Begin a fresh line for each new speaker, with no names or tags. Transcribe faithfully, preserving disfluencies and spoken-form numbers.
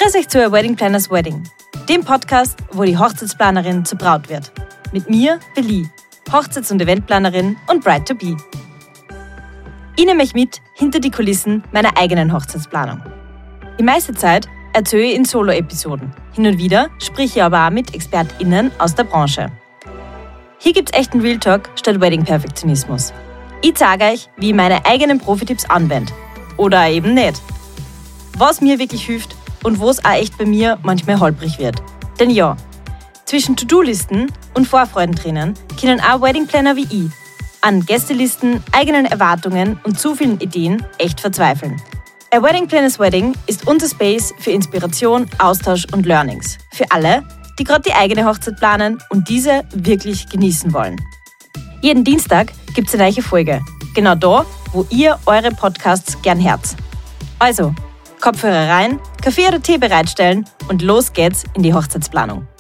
Grüß euch zu A Wedding Planner's Wedding, dem Podcast, wo die Hochzeitsplanerin zur Braut wird. Mit mir, Beli, Hochzeits- und Eventplanerin und Bride-to-be. Ich nehme euch mit hinter die Kulissen meiner eigenen Hochzeitsplanung. Die meiste Zeit erzähle ich in Solo-Episoden. Hin und wieder spreche ich aber auch mit ExpertInnen aus der Branche. Hier gibt's echten Real Talk statt Wedding-Perfektionismus. Ich zeige euch, wie ich meine eigenen Profi-Tipps anwende. Oder eben nicht. Was mir wirklich hilft und wo es auch echt bei mir manchmal holprig wird. Denn ja, zwischen To-Do-Listen und Vorfreudentränen können auch Wedding-Planner wie ich an Gästelisten, eigenen Erwartungen und zu vielen Ideen echt verzweifeln. A Wedding Planner's Wedding ist unser Space für Inspiration, Austausch und Learnings. Für alle, die gerade die eigene Hochzeit planen und diese wirklich genießen wollen. Jeden Dienstag gibt es eine neue Folge. Genau da, wo ihr eure Podcasts gern hört. Also, Kopfhörer rein, Kaffee oder Tee bereitstellen und los geht's in die Hochzeitsplanung.